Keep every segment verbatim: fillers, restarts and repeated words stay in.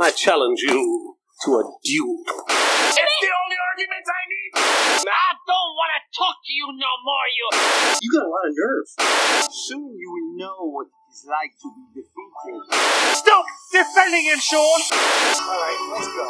I challenge you to a duel. It's the only argument I need. I don't want to talk to you no more, you. You got a lot of nerve. Soon you will know what it is like to be defeated. Stop defending him, Sean. All right, let's go.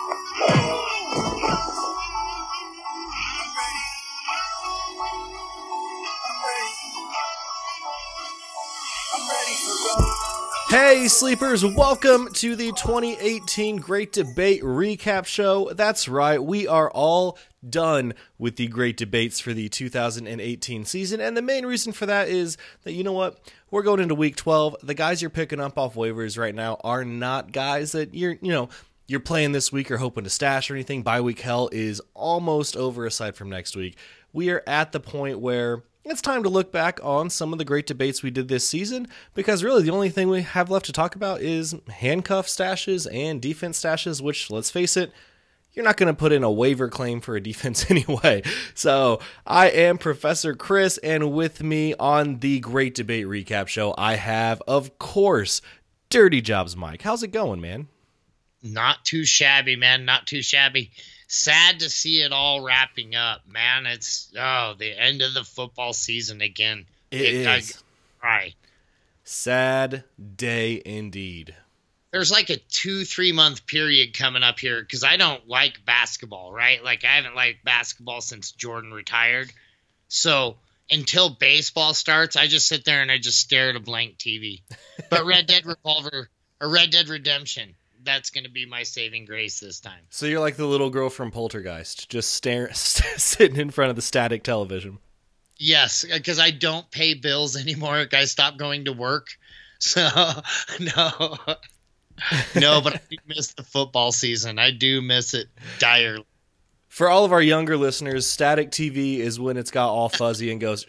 Hey sleepers, welcome to the twenty eighteen Great Debate Recap Show. That's right, we are all done with the Great Debates for the two thousand eighteen season, and the main reason for that is that, you know what, we're going into week twelve. The guys you're picking up off waivers right now are not guys that you're, you know, you're playing this week or hoping to stash or anything. Bye week hell is almost over aside from next week. We are at the point where it's time to look back on some of the great debates we did this season, because really the only thing we have left to talk about is handcuff stashes and defense stashes, which, let's face it, you're not going to put in a waiver claim for a defense anyway. So I am Professor Chris, and with me on the Great Debate Recap Show, I have, of course, Dirty Jobs Mike. How's it going, man? Not too shabby, man. Not too shabby. Sad to see it all wrapping up, man. It's, oh, the end of the football season again. It, it is. I, right. Sad day indeed. There's like a two, three month period coming up here because I don't like basketball, right? Like, I haven't liked basketball since Jordan retired. So until baseball starts, I just sit there and I just stare at a blank T V. But Red Dead Revolver, or Red Dead Redemption, that's going to be my saving grace this time. So you're like the little girl from Poltergeist, just staring, st- sitting in front of the static television. Yes, because I don't pay bills anymore. I stopped going to work. So, no. No, but I do miss the football season. I do miss it direly. For all of our younger listeners, static T V is when it's got all fuzzy and goes,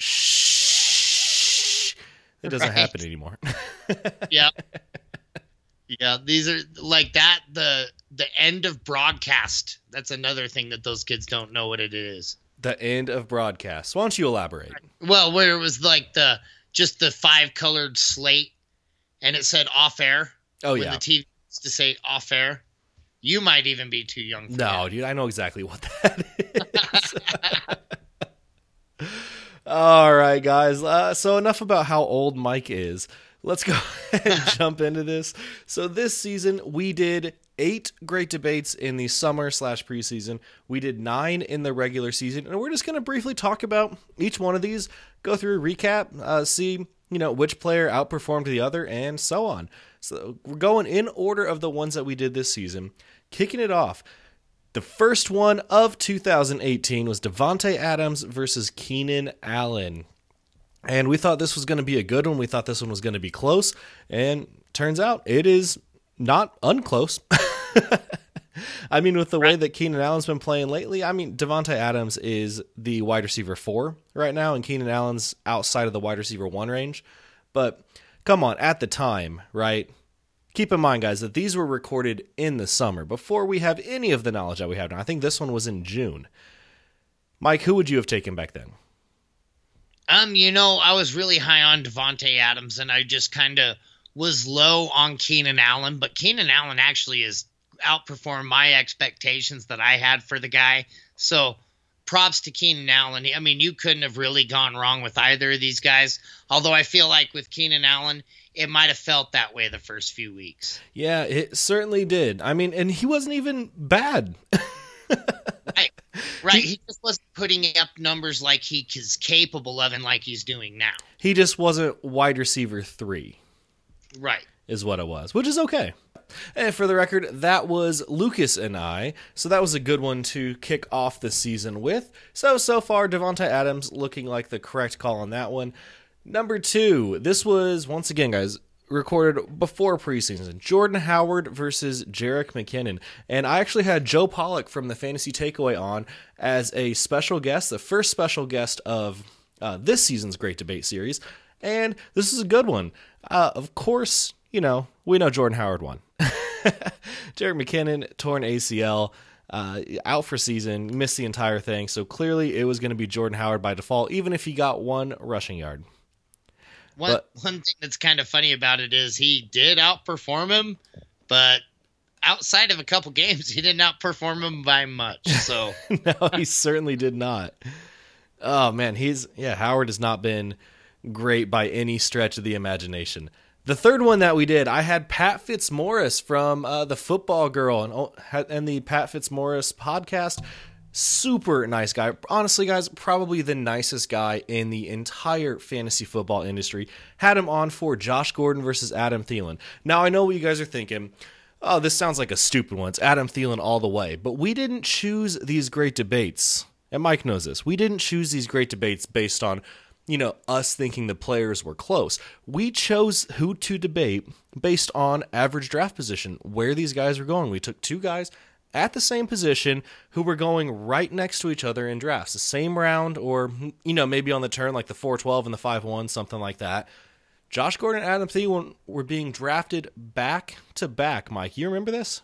shh. It doesn't right. happen anymore. Yeah. Yeah, these are like that, the the end of broadcast. That's another thing that those kids don't know what it is. The end of broadcast. Why don't you elaborate? Well, where it was like the just the five colored slate and it said off air. Oh, when yeah. The T V used to say off air. You might even be too young for no, that. dude, I know exactly what that is. All right, guys. Uh, so enough about how old Mike is. Let's go ahead and jump into this. So this season, we did eight great debates in the summer slash preseason. We did nine in the regular season, and we're just going to briefly talk about each one of these, go through a recap, uh, see, you know, which player outperformed the other, and so on. So we're going in order of the ones that we did this season. Kicking it off, the first one of two thousand eighteen was Davante Adams versus Keenan Allen. And we thought this was going to be a good one. We thought this one was going to be close. And turns out it is not unclose. I mean, with the way that Keenan Allen's been playing lately, I mean, Davante Adams is the wide receiver four right now, and Keenan Allen's outside of the wide receiver one range. But come on, at the time, right? Keep in mind, guys, that these were recorded in the summer before we have any of the knowledge that we have now. I think this one was in June. Mike, who would you have taken back then? Um, you know, I was really high on Davante Adams, and I just kind of was low on Keenan Allen. But Keenan Allen actually has outperformed my expectations that I had for the guy. So props to Keenan Allen. I mean, you couldn't have really gone wrong with either of these guys. Although I feel like with Keenan Allen, it might have felt that way the first few weeks. Yeah, it certainly did. I mean, and he wasn't even bad. Right. Right, he, he just wasn't putting up numbers like he is capable of and like he's doing now. He just wasn't wide receiver three. Right. Is what it was, which is okay. And for the record, that was Lucas and I, so that was a good one to kick off the season with. So, so far, Davante Adams looking like the correct call on that one. Number two, this was, once again, guys, recorded before preseason. Jordan Howard versus Jerick McKinnon. And I actually had Joe Pollock from the Fantasy Takeaway on as a special guest, the first special guest of uh, this season's Great Debate Series. And this is a good one. Uh, of course, you know, we know Jordan Howard won. Jerick McKinnon, torn A C L, uh, out for season, missed the entire thing. So clearly it was going to be Jordan Howard by default, even if he got one rushing yard. One but, one thing that's kind of funny about it is he did outperform him, but outside of a couple games, he did not perform him by much. So No, he certainly did not. Oh man, he's yeah. Howard has not been great by any stretch of the imagination. The third one that we did, I had Pat Fitzmaurice from uh, the Football Girl and and the Pat Fitzmaurice podcast. Super nice guy. Honestly, guys, probably the nicest guy in the entire fantasy football industry. Had him on for Josh Gordon versus Adam Thielen. Now, I know what you guys are thinking. Oh, this sounds like a stupid one. It's Adam Thielen all the way. But we didn't choose these great debates. And Mike knows this. We didn't choose these great debates based on, you know, us thinking the players were close. We chose who to debate based on average draft position, where these guys were going. We took two guys at the same position who were going right next to each other in drafts, the same round, or, you know, maybe on the turn, like the four twelve and the five one, something like that. Josh Gordon and Adam Thielen were being drafted back to back. Mike, you remember this?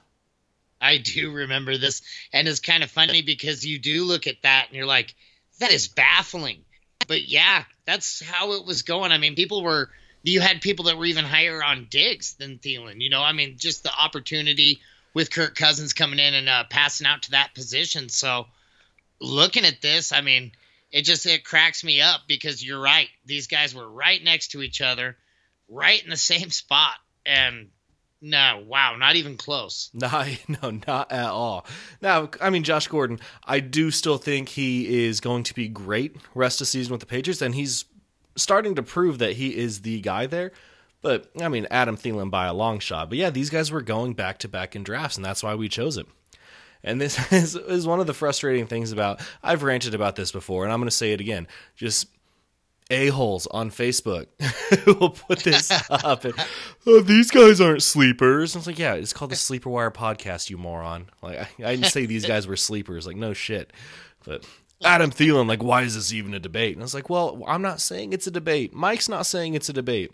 I do remember this, and it's kind of funny because you do look at that and you're like, that is baffling. But yeah, that's how it was going. I mean, people were, you had people that were even higher on Diggs than Thielen. You know, I mean, just the opportunity with Kirk Cousins coming in and uh, passing out to that position. So looking at this, I mean, it just, it cracks me up because you're right. These guys were right next to each other, right in the same spot. And no, wow, not even close. No, no, not at all. Now, I mean, Josh Gordon, I do still think he is going to be great rest of season with the Patriots, and he's starting to prove that he is the guy there. But, I mean, Adam Thielen by a long shot. But yeah, these guys were going back-to-back in drafts, and that's why we chose him. And this is, is one of the frustrating things about, I've ranted about this before, and I'm going to say it again, just a-holes on Facebook who will put this up, and, oh, these guys aren't sleepers. And it's like, yeah, it's called the Sleeper Wire Podcast, you moron. Like, I, I didn't say these guys were sleepers. Like, no shit. But Adam Thielen, like, why is this even a debate? And I was like, well, I'm not saying it's a debate. Mike's not saying it's a debate.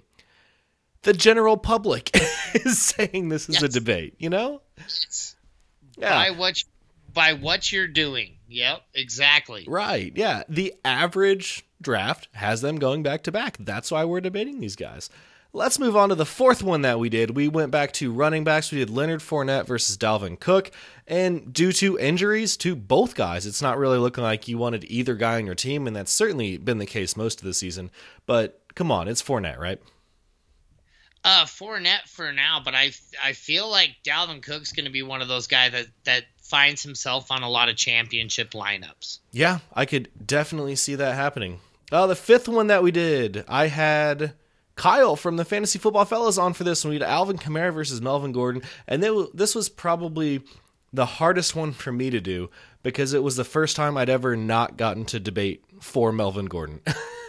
The general public is saying this is yes. a debate, you know? Yes. Yeah. By what, by what you're doing. Yep, exactly. Right, yeah. The average draft has them going back to back. That's why we're debating these guys. Let's move on to the fourth one that we did. We went back to running backs. We did Leonard Fournette versus Dalvin Cook. And due to injuries to both guys, it's not really looking like you wanted either guy on your team, and that's certainly been the case most of the season. But come on, it's Fournette, right? Uh, Fournette for now, but I, I feel like Dalvin Cook's going to be one of those guys that, that finds himself on a lot of championship lineups. Yeah, I could definitely see that happening. Uh, the fifth one that we did, I had Kyle from the Fantasy Football Fellas on for this one. We had Alvin Kamara versus Melvin Gordon, and they, this was probably the hardest one for me to do because it was the first time I'd ever not gotten to debate for Melvin Gordon.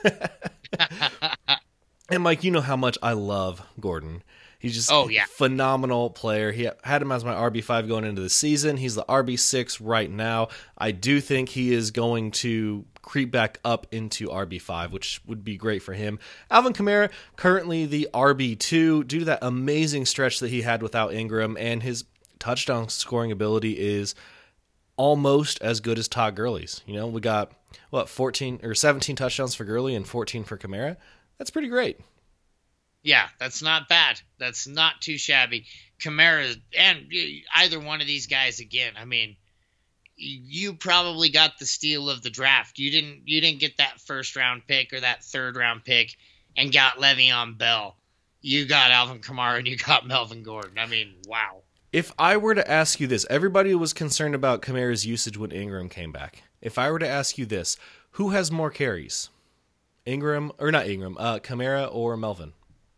And Mike, you know how much I love Gordon. He's just oh, yeah. a phenomenal player. He had him as my R B five going into the season. He's the R B six right now. I do think he is going to creep back up into R B five, which would be great for him. Alvin Kamara, currently the R B two, due to that amazing stretch that he had without Ingram, and his touchdown scoring ability is almost as good as Todd Gurley's. You know, we got, what, fourteen or seventeen touchdowns for Gurley and fourteen for Kamara. That's pretty great. Yeah, that's not bad. That's not too shabby. Kamara, and either one of these guys again. I mean, you probably got the steal of the draft. You didn't. You didn't get that first round pick or that third round pick and got Le'Veon Bell. You got Alvin Kamara and you got Melvin Gordon. I mean, wow. If I were to ask you this, everybody was concerned about Kamara's usage when Ingram came back. If I were to ask you this, who has more carries? Ingram, or not Ingram, uh, Kamara or Melvin?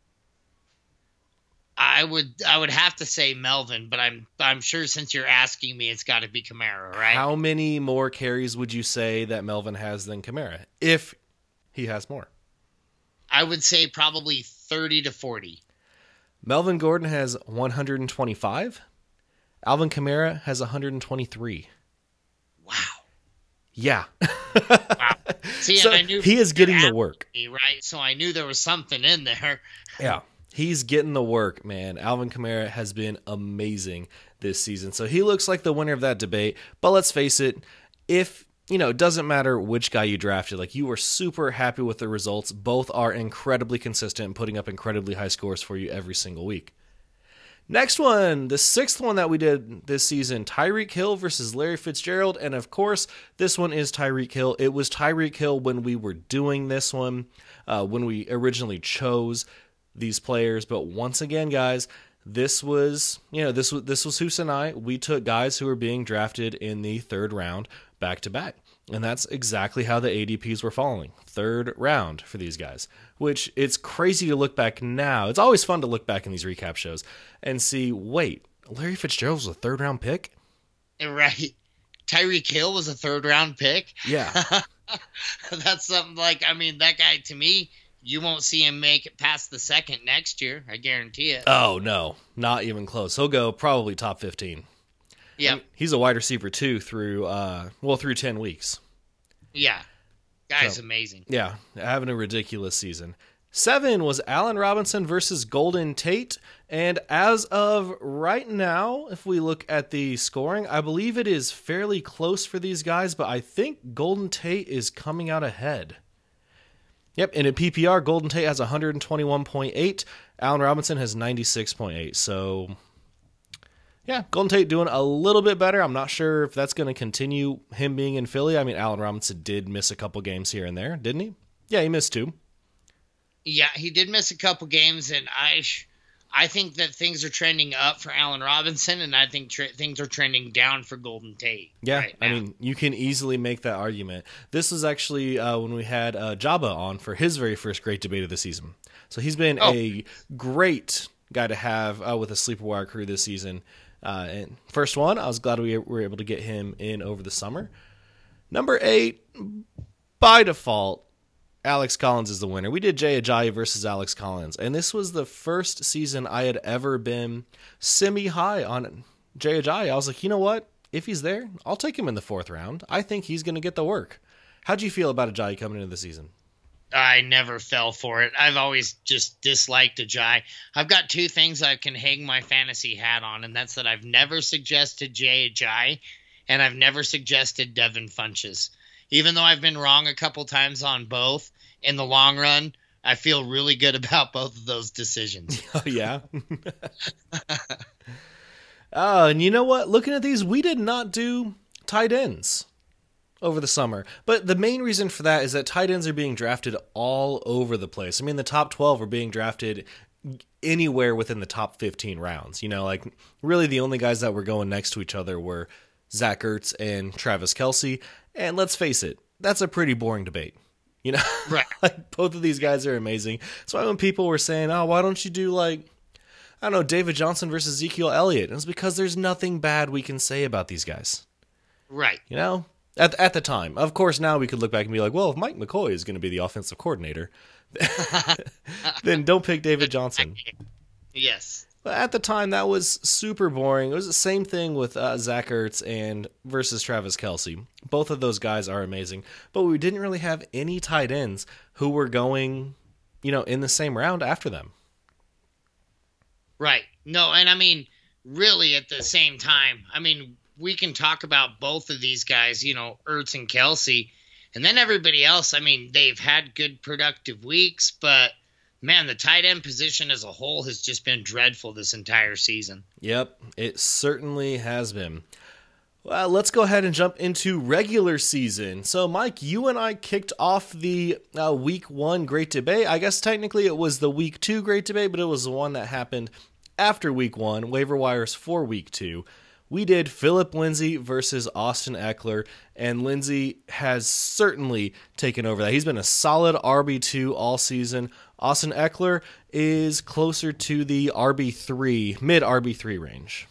I would I would have to say Melvin, but I'm I'm sure since you're asking me, it's got to be Kamara, right? How many more carries would you say that Melvin has than Kamara, if he has more? I would say probably thirty to forty. Melvin Gordon has one hundred twenty-five. Alvin Kamara has one hundred twenty-three. Wow. Yeah. Wow. See, so and I knew he is getting the work. Me, right? So I knew there was something in there. Yeah. He's getting the work, man. Alvin Kamara has been amazing this season. So he looks like the winner of that debate. But let's face it, if, you know, it doesn't matter which guy you drafted, like you were super happy with the results. Both are incredibly consistent and putting up incredibly high scores for you every single week. Next one, the sixth one that we did this season, Tyreek Hill versus Larry Fitzgerald. And of course, this one is Tyreek Hill. It was Tyreek Hill when we were doing this one, uh, when we originally chose these players. But once again, guys, this was, you know, this was, this was Hoos and I. We took guys who were being drafted in the third round back to back. And that's exactly how the A D Ps were falling. Third round for these guys, which it's crazy to look back now. It's always fun to look back in these recap shows and see, wait, Larry Fitzgerald was a third round pick? Right. Tyreek Hill was a third round pick? Yeah. That's something like, I mean, that guy, to me, you won't see him make it past the second next year. I guarantee it. Oh, no. Not even close. He'll go probably top fifteen. Yeah. I mean, he's a wide receiver, too, through, uh, well, through ten weeks. Yeah. Guy's So, amazing. Yeah, having a ridiculous season. Seven was Allen Robinson versus Golden Tate. And as of right now, if we look at the scoring, I believe it is fairly close for these guys, but I think Golden Tate is coming out ahead. Yep, and in P P R, Golden Tate has one twenty-one point eight. Allen Robinson has ninety-six point eight. So, yeah, Golden Tate doing a little bit better. I'm not sure if that's going to continue him being in Philly. I mean, Allen Robinson did miss a couple games here and there, didn't he? Yeah, he missed two. Yeah, he did miss a couple games, and I sh- I think that things are trending up for Allen Robinson, and I think tra- things are trending down for Golden Tate. Yeah, right I now. mean, you can easily make that argument. This was actually uh, when we had uh, Jabba on for his very first great debate of the season. So he's been Oh. a great guy to have uh, with a Sleeper Wire crew this season. Uh, and first one, I was glad we were able to get him in over the summer. Number eight, by default, Alex Collins is the winner. We did Jay Ajayi versus Alex Collins, and this was the first season I had ever been semi-high on Jay Ajayi. I was like, you know what? If he's there, I'll take him in the fourth round. I think he's going to get the work. How'd you feel about Ajayi coming into the season? I never fell for it. I've always just disliked Ajayi. I've got two things I can hang my fantasy hat on, and that's that I've never suggested Jay Ajayi, and I've never suggested Devin Funches. Even though I've been wrong a couple times on both, in the long run, I feel really good about both of those decisions. Oh, yeah? Oh, and you know what? Looking at these, we did not do tight ends over the summer. But the main reason for that is that tight ends are being drafted all over the place. I mean, the top twelve are being drafted anywhere within the top fifteen rounds. You know, like really the only guys that were going next to each other were Zach Ertz and Travis Kelce. And let's face it, that's a pretty boring debate. You know, Right. like both of these guys are amazing. That's why when people were saying, oh, why don't you do like, I don't know, David Johnson versus Ezekiel Elliott? It's because there's nothing bad we can say about these guys. Right. You know, at at the time. Of course, now we could look back and be like, well, if Mike McCoy is going to be the offensive coordinator, then don't pick David Johnson. Yes. But at the time, that was super boring. It was the same thing with uh, Zach Ertz and versus Travis Kelce. Both of those guys are amazing, but we didn't really have any tight ends who were going, you know, in the same round after them. Right. No, and I mean, really at the same time, I mean, we can talk about both of these guys, you know, Ertz and Kelce, and then everybody else, I mean, they've had good productive weeks, but man, the tight end position as a whole has just been dreadful this entire season. Yep, it certainly has been. Well, let's go ahead and jump into regular season. So, Mike, you and I kicked off the uh, week one great debate. I guess technically it was the week two great debate, but it was the one that happened after week one, waiver wires for week two. We did Philip Lindsay versus Austin Eckler, and Lindsay has certainly taken over that. He's been a solid R B two all season. Austin Eckler is closer to the R B three, mid R B three range.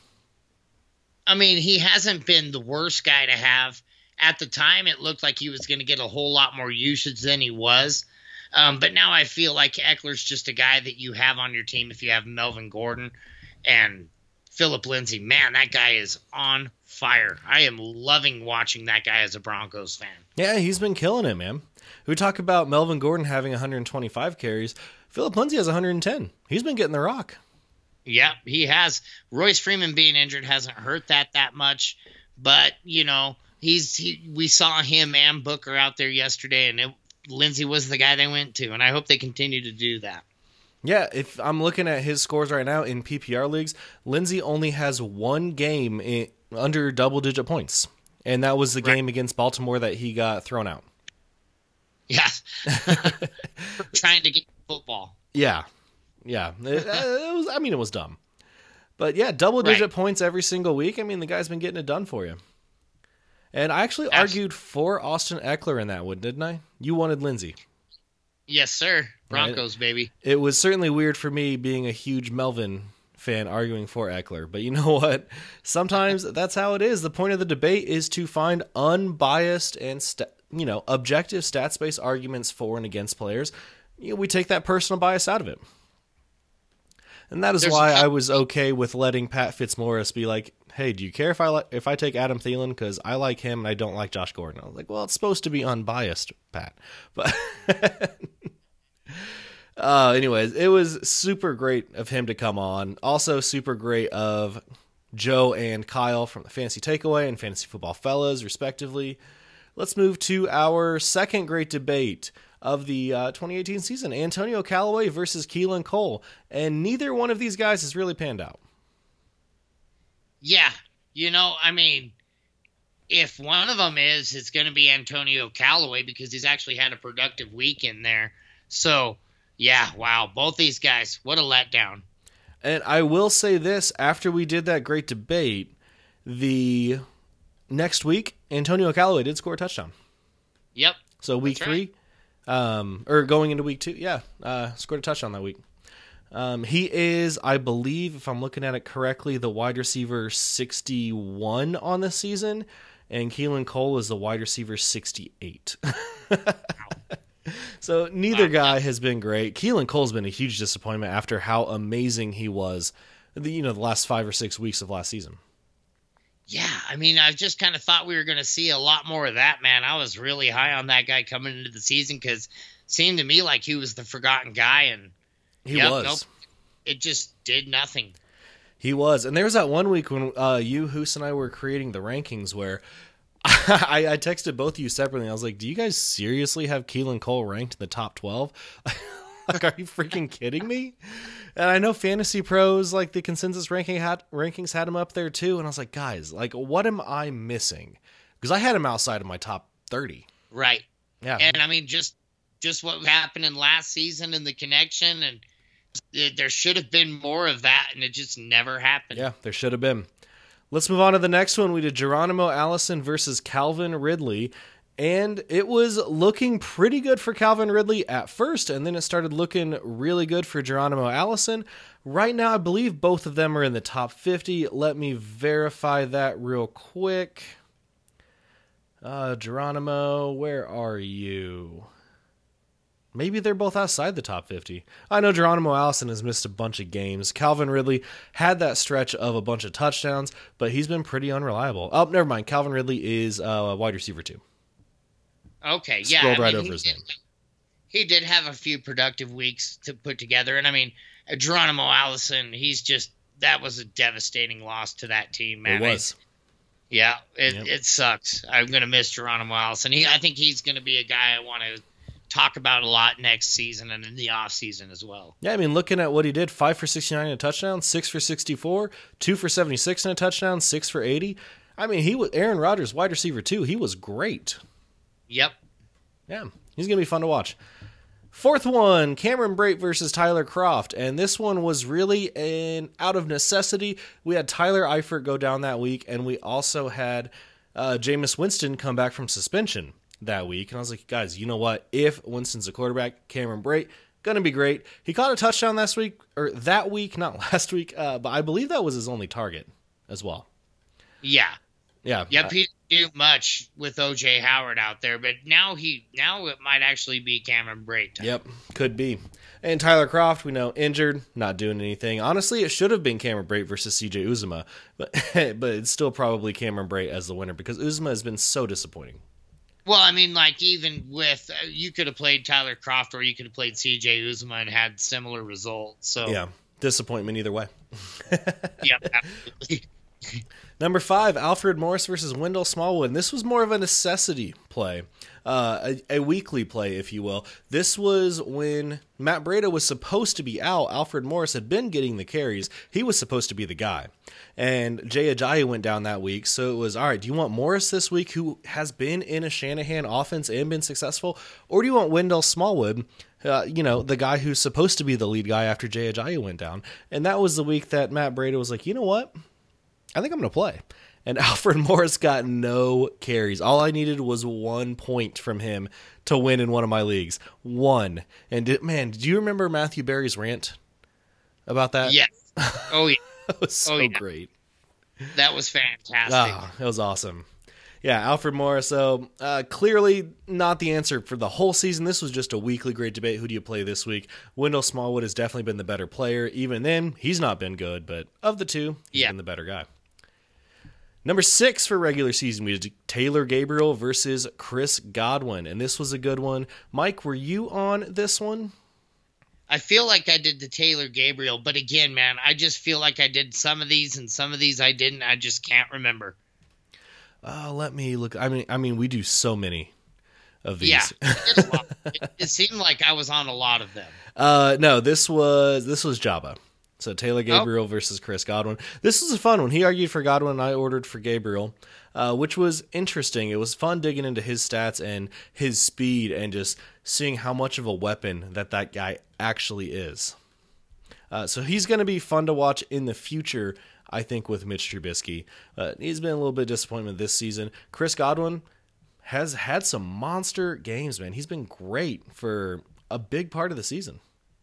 I mean, he hasn't been the worst guy to have. At the time, it looked like he was going to get a whole lot more usage than he was. Um, but now I feel like Eckler's just a guy that you have on your team if you have Melvin Gordon and Philip Lindsay. Man, that guy is on fire. I am loving watching that guy as a Broncos fan. Yeah, he's been killing it, man. We talk about Melvin Gordon having one hundred twenty-five carries. Philip Lindsay has one hundred ten. He's been getting the rock. Yeah, he has. Royce Freeman being injured hasn't hurt that that much, but you know he's he. We saw him and Booker out there yesterday, and it, Lindsey was the guy they went to, and I hope they continue to do that. Yeah, if I'm looking at his scores right now in P P R leagues, Lindsey only has one game in, under double-digit points, and that was the Right. game against Baltimore that he got thrown out. Yeah. Trying to get football. Yeah, yeah. It, it was. I mean, it was dumb, but yeah, double-digit Right. points every single week. I mean, the guy's been getting it done for you. And I actually Abs- argued for Austin Eckler in that one, didn't I? You wanted Lindsey. Yes, sir. Broncos, baby. It was certainly weird for me being a huge Melvin fan arguing for Eckler, but you know what? Sometimes that's how it is. The point of the debate is to find unbiased and st- you know objective stats-based arguments for and against players. You know, we take that personal bias out of it, and that is There's why a- I was okay with letting Pat Fitzmaurice be like, "Hey, do you care if I li- if I take Adam Thielen because I like him and I don't like Josh Gordon?" I was like, "Well, it's supposed to be unbiased, Pat," but. Uh, anyways, it was super great of him to come on. Also super great of Joe and Kyle from the Fantasy Takeaway and Fantasy Football Fellas, respectively. Let's move to our second great debate of the uh, twenty eighteen season, Antonio Callaway versus Keelan Cole. And neither one of these guys has really panned out. Yeah. You know, I mean, if one of them is, it's going to be Antonio Callaway because he's actually had a productive week in there. So, yeah, wow. Both these guys, what a letdown. And I will say this, after we did that great debate, the next week, Antonio Callaway did score a touchdown. Yep. So week That's three, um, or going into week two, yeah, uh, scored a touchdown that week. Um, he is, I believe, if I'm looking at it correctly, the wide receiver sixty-one on the season, and Keelan Cole is the wide receiver sixty-eight. So neither Wow. guy has been great. Keelan Cole's been a huge disappointment after how amazing he was, the, you know, the last five or six weeks of last season. Yeah, I mean, I just kind of thought we were going to see a lot more of that, man. I was really high on that guy coming into the season because it seemed to me like he was the forgotten guy, and He Yep, was. nope. it just did nothing. He was. And there was that one week when uh, you, Hoos, and I were creating the rankings where I, I texted both of you separately. I was like, do you guys seriously have Keelan Cole ranked in the top twelve? Like, are you freaking kidding me? And I know Fantasy Pros, like the consensus ranking had, rankings had him up there too. And I was like, guys, like, what am I missing? Because I had him outside of my top thirty. Right. Yeah. And I mean, just just what happened in last season and the connection, and it, there should have been more of that, and it just never happened. Yeah, there should have been. Let's move on to the next one. We did Geronimo Allison versus Calvin Ridley, and it was looking pretty good for Calvin Ridley at first, and then it started looking really good for Geronimo Allison. Right now, I believe both of them are in the top fifty. Let me verify that real quick. Uh, Geronimo, where are you? Maybe they're both outside the top fifty. I know Geronimo Allison has missed a bunch of games. Calvin Ridley had that stretch of a bunch of touchdowns, but he's been pretty unreliable. Oh, never mind. Calvin Ridley is uh, wide receiver two. Okay, yeah. Scrolled I right mean, over he his did, name. He did have a few productive weeks to put together, and I mean, uh, Geronimo Allison, he's just that was a devastating loss to that team, man. It was. Yeah, it, Yep. it sucks. I'm gonna miss Geronimo Allison. He, I think he's gonna be a guy I want to talk about a lot next season and in the off season as well. Yeah, I mean, looking at what he did, five for sixty-nine in a touchdown, six for sixty-four, two for seventy-six in a touchdown, six for eighty. I mean, he was Aaron Rodgers, wide receiver two. He was great. Yep. Yeah, he's going to be fun to watch. Fourth one, Cameron Brate versus Tyler Croft. And this one was really an out of necessity. We had Tyler Eifert go down that week, and we also had uh, Jameis Winston come back from suspension that week. And I was like, guys, you know what? If Winston's a quarterback, Cameron Brate, going to be great. He caught a touchdown last week, or that week, not last week, uh, but I believe that was his only target as well. Yeah. Yeah. Yep. He didn't do much with O J Howard out there, but now he now it might actually be Cameron Brate time. Yep, could be. And Tyler Croft, we know, injured, not doing anything. Honestly, it should have been Cameron Brate versus C J Uzomah, but but it's still probably Cameron Brate as the winner because Uzomah has been so disappointing. Well, I mean, like even with uh, you could have played Tyler Croft or you could have played C J Uzomah and had similar results. So Yeah, disappointment either way. Yep, absolutely. Number five, Alfred Morris versus Wendell Smallwood. And this was more of a necessity play, uh, a, a weekly play, if you will. This was when Matt Breida was supposed to be out. Alfred Morris had been getting the carries. He was supposed to be the guy. And Jay Ajayi went down that week. So it was, all right, do you want Morris this week, who has been in a Shanahan offense and been successful? Or do you want Wendell Smallwood, uh, you know, the guy who's supposed to be the lead guy after Jay Ajayi went down? And that was the week that Matt Breida was like, you know what? I think I'm going to play. And Alfred Morris got no carries. All I needed was one point from him to win in one of my leagues. One. And did, man, do you remember Matthew Berry's rant about that? Yes. Oh, yeah. That was so oh, yeah. great. That was fantastic. Ah, it was awesome. Yeah, Alfred Morris, so uh, clearly not the answer for the whole season. This was just a weekly great debate. Who do you play this week? Wendell Smallwood has definitely been the better player. Even then, he's not been good, but of the two, he's yeah. been the better guy. Number six for regular season, we did Taylor Gabriel versus Chris Godwin, and this was a good one. Mike, were you on this one? I feel like I did the Taylor Gabriel, but again, man, I just feel like I did some of these and some of these I didn't. I just can't remember. Uh, let me look. I mean, I mean, we do so many of these. Yeah, it, it seemed like I was on a lot of them. Uh, no, this was this was Jabba. So Taylor Gabriel oh. versus Chris Godwin. This was a fun one. He argued for Godwin, and I ordered for Gabriel, uh, which was interesting. It was fun digging into his stats and his speed and just seeing how much of a weapon that that guy actually is. Uh, so he's going to be fun to watch in the future, I think, with Mitch Trubisky. Uh, he's been a little bit of disappointment this season. Chris Godwin has had some monster games, man. He's been great for a big part of the season.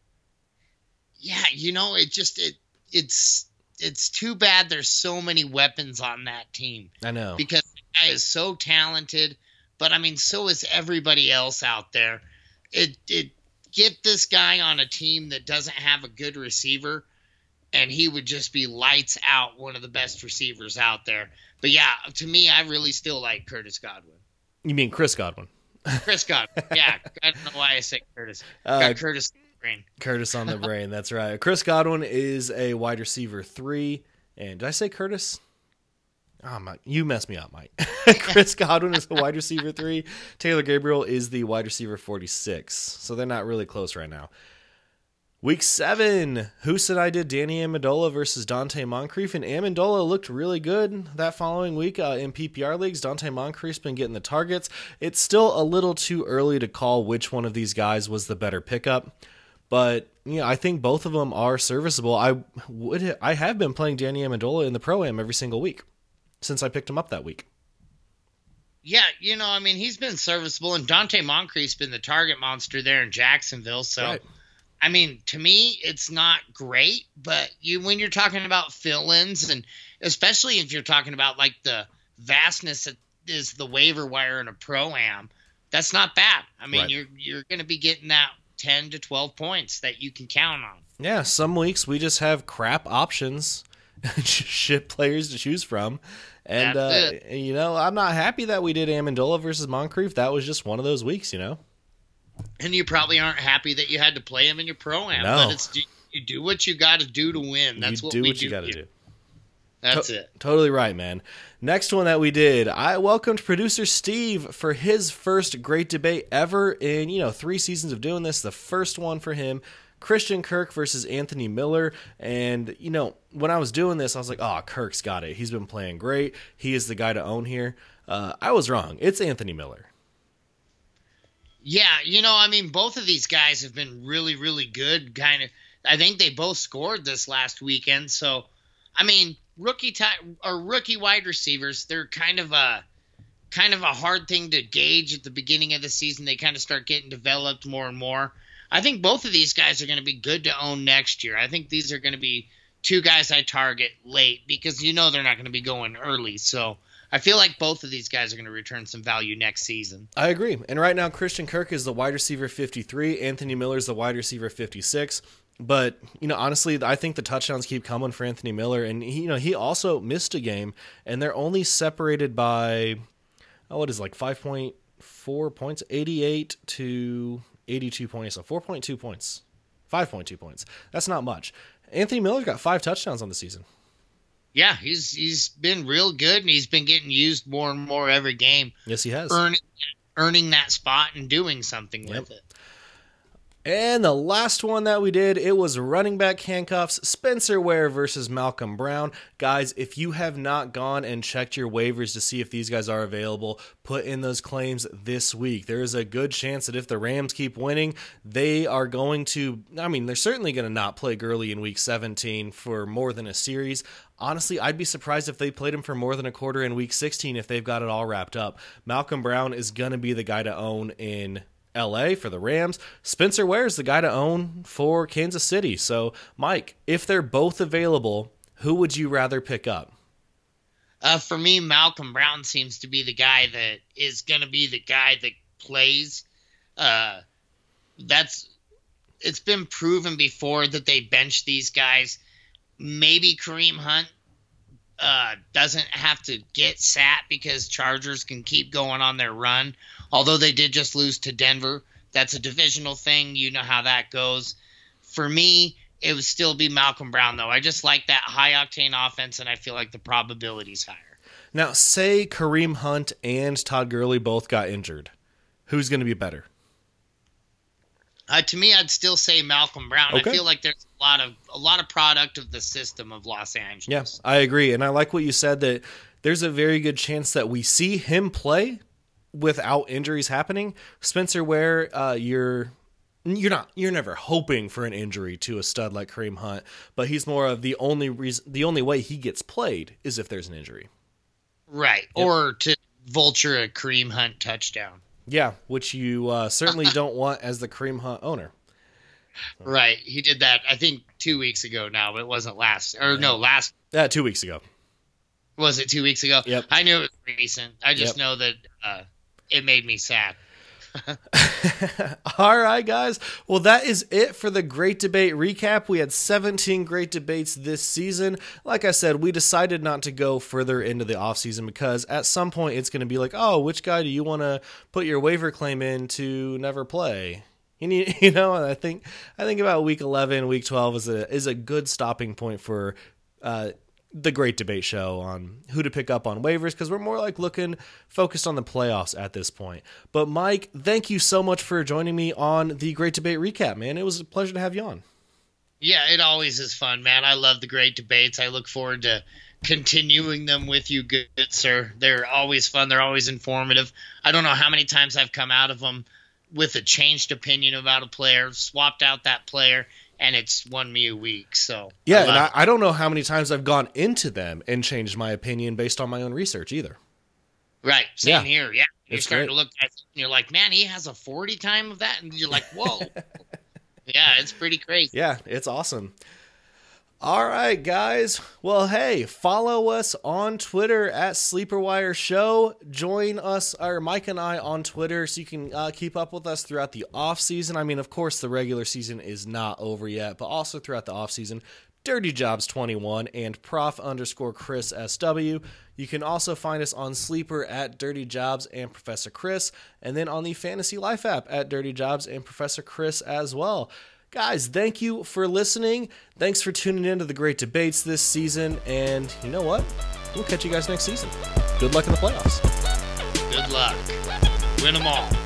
Yeah, you know, it just it it's it's too bad there's so many weapons on that team. I know. Because the guy is so talented, but I mean so is everybody else out there. It it get this guy on a team that doesn't have a good receiver and he would just be lights out, one of the best receivers out there. But yeah, to me I really still like Curtis Godwin. You mean Chris Godwin? Chris Godwin. Yeah, I don't know why I say Curtis. Uh, Got Curtis Brain. Curtis on the brain. That's right. Chris Godwin is a wide receiver three. And did I say Curtis? Oh, Mike, you messed me up, Mike. Chris Godwin is the wide receiver three. Taylor Gabriel is the wide receiver forty-six. So they're not really close right now. Week seven, Hoos and I did Danny Amendola versus Dante Moncrief, and Amendola looked really good that following week uh, in P P R leagues. Dante Moncrief's been getting the targets. It's still a little too early to call which one of these guys was the better pickup, but you know, I think both of them are serviceable. I would I have been playing Danny Amendola in the Pro-Am every single week since I picked him up that week. Yeah, you know, I mean, he's been serviceable, and Dante Moncrief's been the target monster there in Jacksonville, so... Right. I mean, to me, it's not great, but you when you're talking about fill-ins, and especially if you're talking about like the vastness that is the waiver wire in a Pro-Am, that's not bad. I mean, right. you're you're going to be getting that ten to twelve points that you can count on. Yeah, some weeks we just have crap options, shit players to choose from, and uh, you know, I'm not happy that we did Amendola versus Moncrief. That was just one of those weeks, you know. And you probably aren't happy that you had to play him in your Pro-Am. No. But it's, you do what you got to do to win. That's you what do we what do you got to do. That's to- it. Totally right, man. Next one that we did, I welcomed producer Steve for his first great debate ever in, you know, three seasons of doing this. The first one for him, Christian Kirk versus Anthony Miller. And, you know, when I was doing this, I was like, oh, Kirk's got it. He's been playing great. He is the guy to own here. Uh, I was wrong. It's Anthony Miller. Yeah, you know, I mean, both of these guys have been really, really good. Kind of, I think they both scored this last weekend. So, I mean, rookie ty- or rookie wide receivers, they're kind of a kind of a hard thing to gauge at the beginning of the season. They kind of start getting developed more and more. I think both of these guys are going to be good to own next year. I think these are going to be two guys I target late because you know they're not going to be going early. So. I feel like both of these guys are going to return some value next season. I agree. And right now, Christian Kirk is the wide receiver fifty-three. Anthony Miller is the wide receiver fifty-six. But, you know, honestly, I think the touchdowns keep coming for Anthony Miller. And, he, you know, he also missed a game. And they're only separated by, oh, what is it, like five point four points? eighty-eight to eighty-two points. So four point two points. five point two points. That's not much. Anthony Miller's got five touchdowns on the season. Yeah, he's he's been real good, and he's been getting used more and more every game. Yes, he has. Earning, earning that spot and doing something Yep. with it. And the last one that we did, it was running back handcuffs, Spencer Ware versus Malcolm Brown. Guys, if you have not gone and checked your waivers to see if these guys are available, put in those claims this week. There is a good chance that if the Rams keep winning, they are going to, I mean, they're certainly going to not play Gurley in week seventeen for more than a series. Honestly, I'd be surprised if they played him for more than a quarter in week sixteen if they've got it all wrapped up. Malcolm Brown is going to be the guy to own in L A for the Rams. Spencer Ware is the guy to own for Kansas City. So, Mike, if they're both available, who would you rather pick up? Uh, for me, Malcolm Brown seems to be the guy that is going to be the guy that plays. Uh, that's it's been proven before that they bench these guys. Maybe Kareem Hunt uh, doesn't have to get sat because Chargers can keep going on their run. Although they did just lose to Denver. That's a divisional thing. You know how that goes. For me, it would still be Malcolm Brown, though. I just like that high-octane offense, and I feel like the probability's higher. Now, say Kareem Hunt and Todd Gurley both got injured. Who's going to be better? Uh, to me, I'd still say Malcolm Brown. Okay. I feel like there's a lot of a lot of product of the system of Los Angeles. Yes, I agree. And I like what you said, that there's a very good chance that we see him play without injuries happening. Spencer Ware, uh, you're you're not you're never hoping for an injury to a stud like Kareem Hunt, but he's more of the only reason the only way he gets played is if there's an injury. Right. Yep. Or to vulture a Kareem Hunt touchdown. Yeah, which you uh, certainly don't want as the Kareem Hunt owner. Right. He did that, I think, two weeks ago now, but it wasn't last. Or, yeah. no, last. Yeah, two weeks ago. Was it two weeks ago? Yep. I knew it was recent. I just yep. know that uh, it made me sad. All right, guys. Well, that is it for the Great Debate recap. We had seventeen great debates this season. Like I said, we decided not to go further into the offseason because at some point it's going to be like, oh, which guy do you want to put your waiver claim in to never play? You need, you know, I think I think about week eleven, week twelve is a is a good stopping point for uh, the Great Debate show on who to pick up on waivers, because we're more like looking focused on the playoffs at this point. But Mike, thank you so much for joining me on the Great Debate recap, man. It was a pleasure to have you on. Yeah, it always is fun, man. I love the Great Debates. I look forward to continuing them with you, good sir. They're always fun. They're always informative. I don't know how many times I've come out of them with a changed opinion about a player, swapped out that player, and it's won me a week. So yeah, I and I, I don't know how many times I've gone into them and changed my opinion based on my own research either. Right, same yeah. here. Yeah, you're it's starting great. to look at it, and you're like, man, he has a forty time of that, and you're like, whoa. Yeah, it's pretty crazy. Yeah, it's awesome. All right, guys. Well, hey, follow us on Twitter at SleeperWire Show. Join us, or Mike and I, on Twitter so you can uh, keep up with us throughout the off season. I mean, of course, the regular season is not over yet, but also throughout the off season. Dirty Jobs twenty-one and Prof underscore Chris S W. You can also find us on Sleeper at Dirty Jobs and Professor Chris, and then on the Fantasy Life app at Dirty Jobs and Professor Chris as well. Guys, thank you for listening. Thanks for tuning in to the Great Debates this season. And you know what? We'll catch you guys next season. Good luck in the playoffs. Good luck. Win them all.